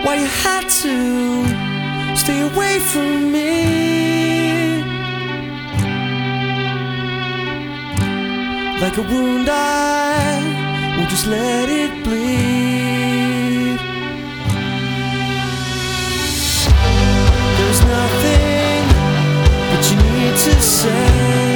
why you had to stay away from me. Like a wound, I will just let it bleed. There's nothing but you need to say.